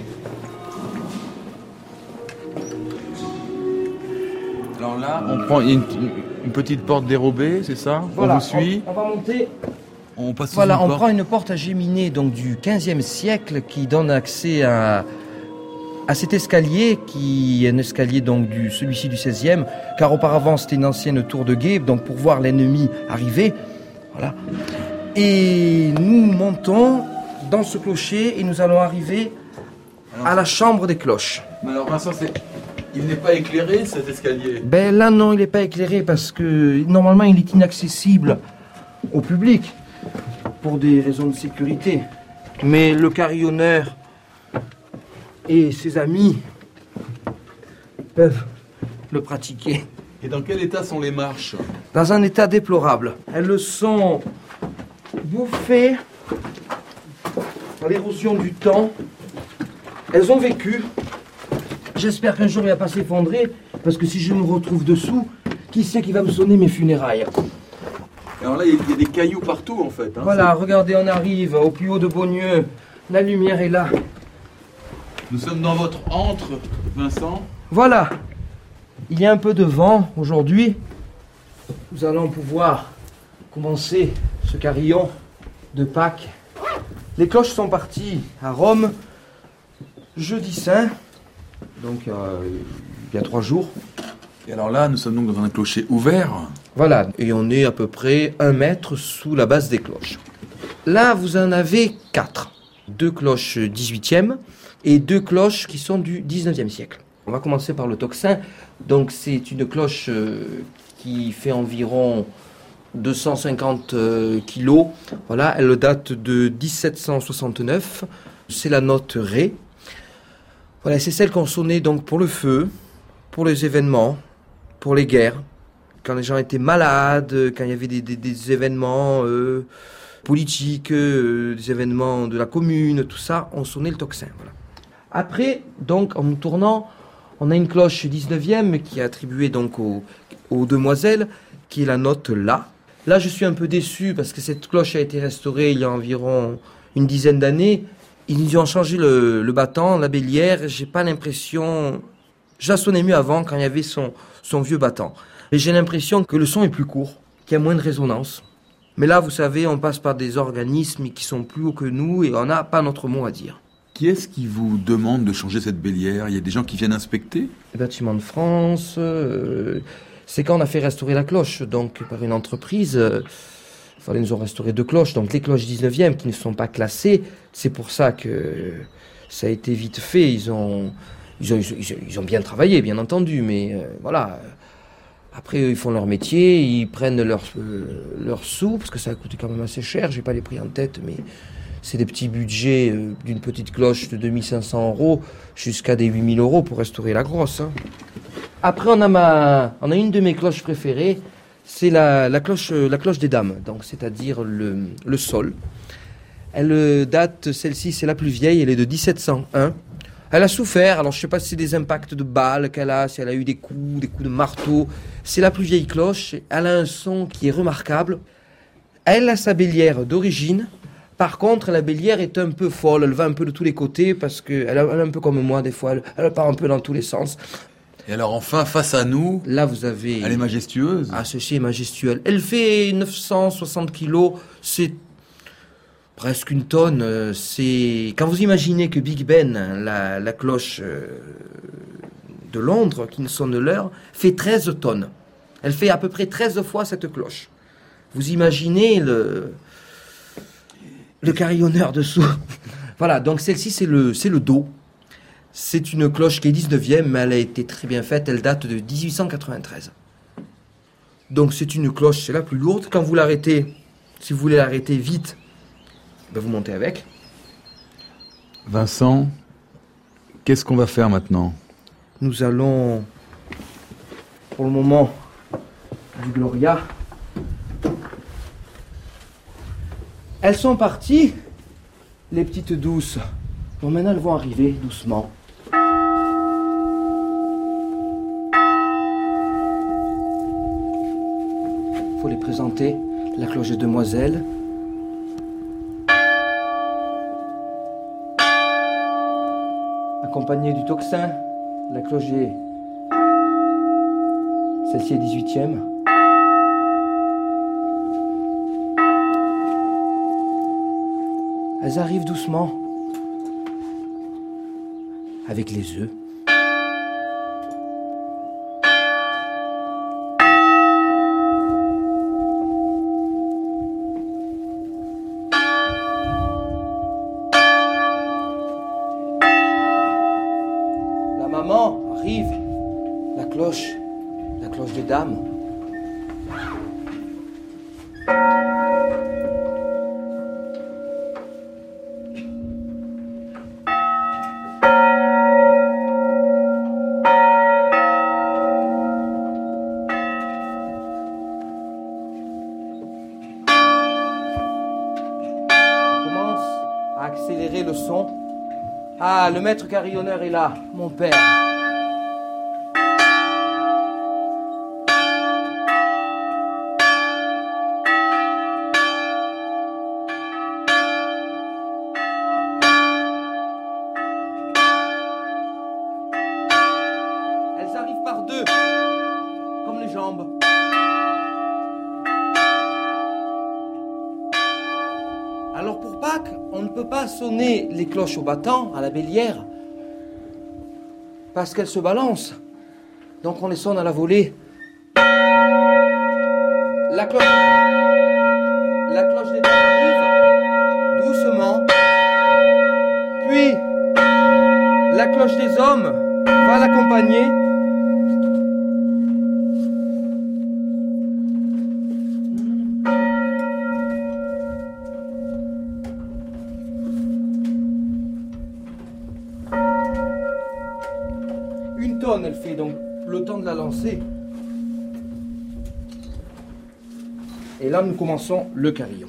Alors là, on prend une, une petite porte dérobée, c'est ça? Voilà, on vous suit. On, on va monter. On passe Voilà, une on porte. prend une porte à géminée donc du quinzième siècle qui donne accès à, à cet escalier qui est un escalier donc du celui-ci du seizième, car auparavant c'était une ancienne tour de guet, donc pour voir l'ennemi arriver. Voilà. Et nous montons dans ce clocher et nous allons arriver alors, à la chambre des cloches. Mais alors Vincent, c'est... il n'est pas éclairé cet escalier? Ben là non, il n'est pas éclairé parce que normalement il est inaccessible au public pour des raisons de sécurité. Mais le carillonneur et ses amis peuvent le pratiquer. Et dans quel état sont les marches? Dans un état déplorable. Elles sont bouffées par l'érosion du temps. Elles ont vécu. J'espère qu'un jour il ne va pas s'effondrer, parce que si je me retrouve dessous, qui c'est qui va me sonner mes funérailles? Alors là, il y a des cailloux partout en fait. Hein, voilà, c'est... regardez, on arrive au plus haut de Beaunieu. La lumière est là. Nous sommes dans votre antre, Vincent. Voilà. Il y a un peu de vent aujourd'hui. Nous allons pouvoir commencer ce carillon de Pâques. Les cloches sont parties à Rome jeudi saint, donc euh, il y a trois jours. Et alors là, nous sommes donc dans un clocher ouvert. Voilà, et on est à peu près un mètre sous la base des cloches. Là, vous en avez quatre. Deux cloches dix-huitième et deux cloches qui sont du dix-neuvième siècle. On va commencer par le tocsin. Donc c'est une cloche euh, qui fait environ deux cent cinquante euh, kilos. Voilà, elle date de dix-sept cent soixante-neuf. C'est la note Ré. Voilà, c'est celle qu'on sonnait donc pour le feu, pour les événements, pour les guerres. Quand les gens étaient malades, quand il y avait des, des, des événements euh, politiques, euh, des événements de la commune, tout ça, on sonnait le tocsin. Voilà. Après, donc, en nous tournant, on a une cloche dix-neuvième qui est attribuée donc aux, aux demoiselles, qui est la note La. Là, je suis un peu déçu parce que cette cloche a été restaurée il y a environ une dizaine d'années. Ils nous ont changé le, le battant, la bélière. J'ai pas l'impression... Je la sonnais mieux avant quand il y avait son, son vieux battant. Et j'ai l'impression que le son est plus court, qu'il y a moins de résonance. Mais là, vous savez, on passe par des organismes qui sont plus hauts que nous et on n'a pas notre mot à dire. Qui est-ce qui vous demande de changer cette bélière? Il y a des gens qui viennent inspecter? Les Bâtiments de France, euh, c'est quand on a fait restaurer la cloche, donc par une entreprise. Euh, il fallait nous en restaurer deux cloches, donc les cloches dix-neuvième qui ne sont pas classées. C'est pour ça que ça a été vite fait. Ils ont, ils ont, ils ont, ils ont bien travaillé, bien entendu, mais euh, voilà. Après, eux, ils font leur métier, ils prennent leurs euh, leur sous, parce que ça a coûté quand même assez cher, j'ai pas les prix en tête, mais c'est des petits budgets euh, d'une petite cloche de deux mille cinq cents euros jusqu'à des huit mille euros pour restaurer la grosse. Hein. Après, on a, ma, on a une de mes cloches préférées, c'est la, la, cloche, la cloche des dames, donc c'est-à-dire le, le sol. Elle date, celle-ci, c'est la plus vieille, elle est de dix-sept cent un. Elle a souffert, alors je ne sais pas si c'est des impacts de balles qu'elle a, si elle a eu des coups, des coups de marteau. C'est la plus vieille cloche, elle a un son qui est remarquable. Elle a sa bélière d'origine. Par contre, la bélière est un peu folle, elle va un peu de tous les côtés parce qu'elle elle est un peu comme moi des fois, elle, elle part un peu dans tous les sens. Et alors enfin, face à nous, là vous avez... Elle est majestueuse. Ah, ceci est majestueux. Elle fait neuf cent soixante kilos, c'est presque une tonne. C'est... Quand vous imaginez que Big Ben, la, la cloche de Londres, qui ne sonne l'heure, fait treize tonnes. Elle fait à peu près treize fois cette cloche. Vous imaginez le... le carillonneur dessous. Voilà, donc celle-ci, c'est le, c'est le dos. C'est une cloche qui est dix-neuvième, mais elle a été très bien faite. Elle date de dix-huit cent quatre-vingt-treize. Donc c'est une cloche, c'est la plus lourde. Quand vous l'arrêtez, si vous voulez l'arrêter vite, ben vous montez avec. Vincent, qu'est-ce qu'on va faire maintenant? Nous allons, pour le moment, du Gloria. Elles sont parties, les petites douces. Bon, maintenant, elles vont arriver doucement. Il faut les présenter. La cloche de demoiselle. Accompagnée du tocsin. La cloche est... Celle-ci est dix-huitième. Elles arrivent doucement, avec les œufs. La maman arrive, la cloche, la cloche des dames. Accélérer le son. Ah, le maître carillonneur est là, mon père. Elles arrivent par deux, comme les jambes. Alors pour Pâques, on ne peut pas sonner les cloches au battant, à la bélière, parce qu'elles se balancent. Donc on les sonne à la volée. La cloche, la cloche des dames arrive, doucement. Puis, la cloche des hommes va l'accompagner. Une tonne, elle fait donc le temps de la lancer. Et là, nous commençons le carillon.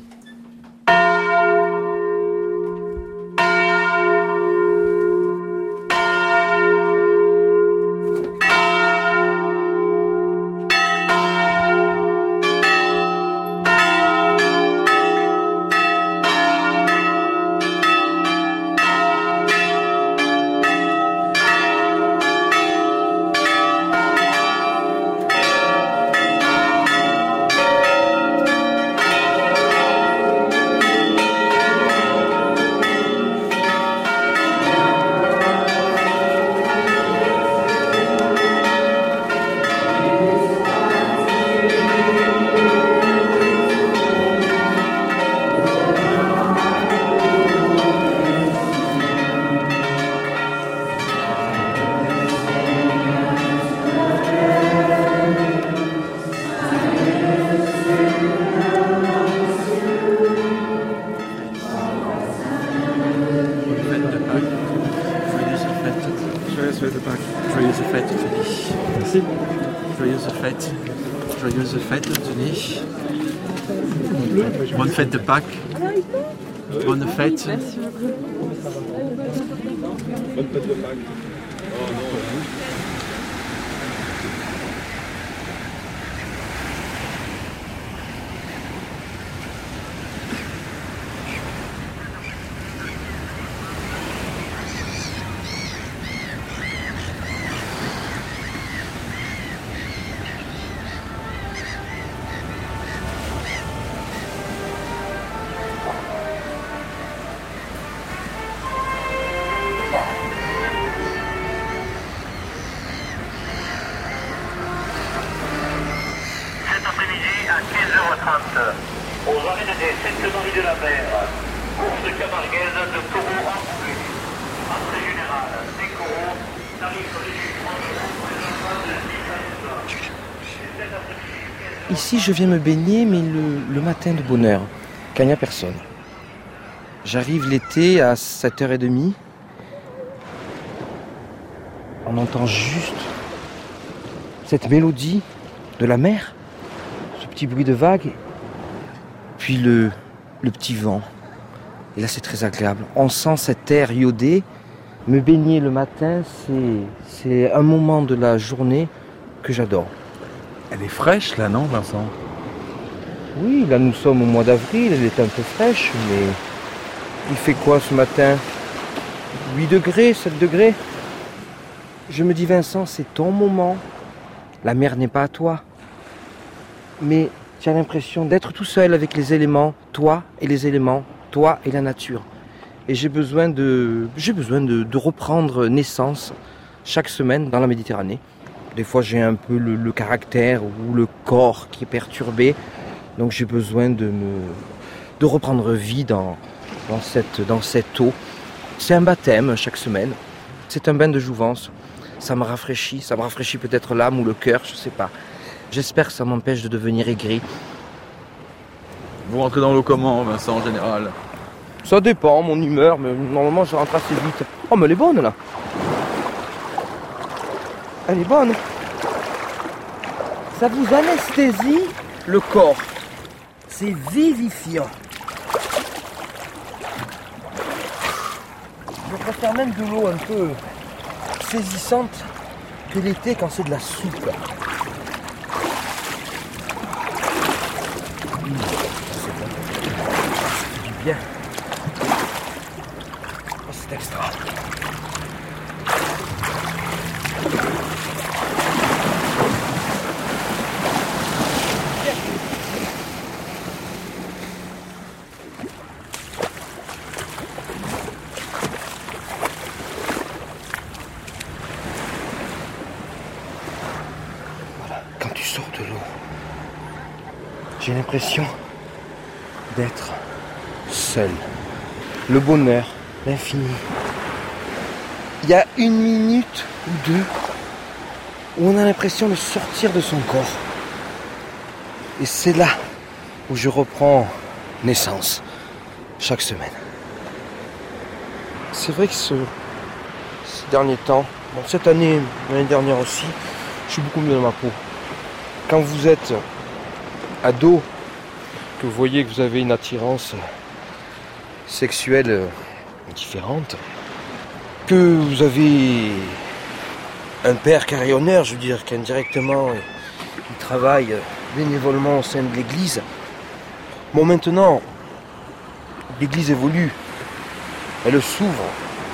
fêtes. Joyeuses fêtes, Denis. Bonne fête de Pâques. Bonne fête. Merci beaucoup. Bonne fête de Pâques. Oh non. Aux arènes des Sainte-Marie de la Mer, course camarguaise de taureaux en poulet. Entrée générale, décoro, tarif réduit. Ici, je viens me baigner, mais le, le matin de bonne heure, quand il n'y a personne. J'arrive l'été à sept heures trente. On entend juste cette mélodie de la mer, ce petit bruit de vagues, puis le, le petit vent. Et là, c'est très agréable. On sent cet air iodé. Me baigner le matin, c'est, c'est un moment de la journée que j'adore. Elle est fraîche là, non, Vincent? Oui, là nous sommes au mois d'avril, elle est un peu fraîche, mais il fait quoi ce matin? huit degrés, sept degrés? Je me dis, Vincent, c'est ton moment. La mer n'est pas à toi. Mais tu as l'impression d'être tout seul avec les éléments, toi et les éléments, toi et la nature. Et j'ai besoin de, j'ai besoin de, de reprendre naissance chaque semaine dans la Méditerranée. Des fois, j'ai un peu le, le caractère ou le corps qui est perturbé. Donc, j'ai besoin de, me, de reprendre vie dans, dans, cette, dans cette eau. C'est un baptême chaque semaine. C'est un bain de jouvence. Ça me rafraîchit. Ça me rafraîchit peut-être l'âme ou le cœur, je ne sais pas. J'espère que ça m'empêche de devenir aigri. Vous rentrez dans l'eau comment, Vincent, en général? Ça dépend, mon humeur, mais normalement, je rentre assez vite. Oh, mais elle est bonne, là. Elle est bonne. Ça vous anesthésie le corps. C'est vivifiant. Je préfère même de l'eau un peu saisissante que l'été quand c'est de la soupe. Mmh, c'est bon. Ça fait du bien. Oh, c'est extra. J'ai l'impression d'être seul. Le bonheur, l'infini. Il y a une minute ou deux où on a l'impression de sortir de son corps. Et c'est là où je reprends naissance chaque semaine. C'est vrai que ce, ces derniers temps, bon, cette année, l'année dernière aussi, je suis beaucoup mieux dans ma peau. Quand vous êtes ado, que vous voyez que vous avez une attirance sexuelle différente, que vous avez un père carillonneur, je veux dire, qu'indirectement il travaille bénévolement au sein de l'église. Bon, maintenant, l'église évolue, elle s'ouvre.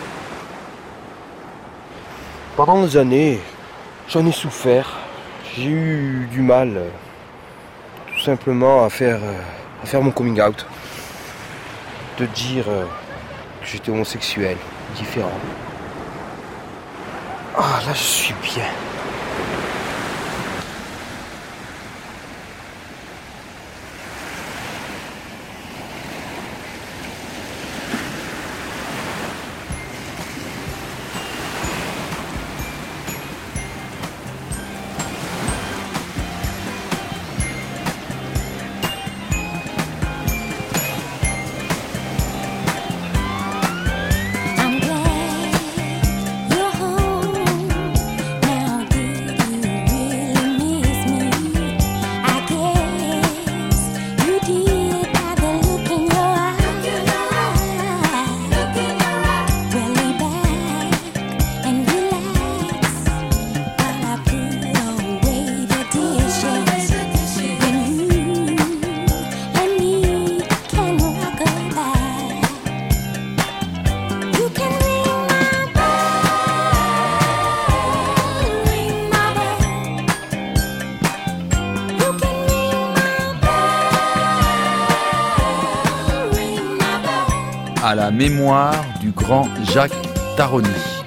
Pendant des années, j'en ai souffert, j'ai eu du mal tout simplement à faire, à faire mon coming out, de dire que j'étais homosexuel, différent. Ah, là je suis bien. I'm glad you're home now. à la mémoire du grand Jacques Taroni,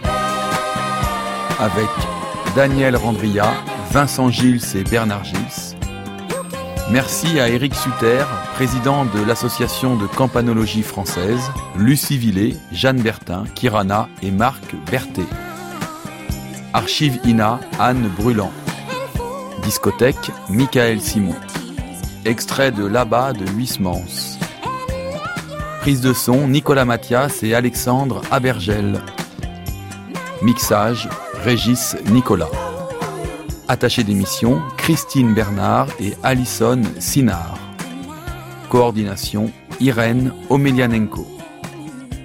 avec Daniel Randria, Vincent Gilles et Bernard Gilles. Merci à Éric Sutter, président de l'association de campanologie française, Lucie Villet, Jeanne Bertin, Kirana et Marc Berthet. Archive I N A, Anne Brûlant. Discothèque, Michael Simon. Extrait de Là-bas de Huysmans. Prise de son, Nicolas Mathias et Alexandre Abergel. Mixage, Régis Nicolas. Attaché d'émission, Christine Bernard et Alison Sinard. Coordination, Irène Omelianenko.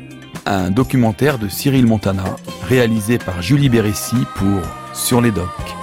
Un documentaire de Cyril Montana, réalisé par Julie Bérécy pour Sur les Docks.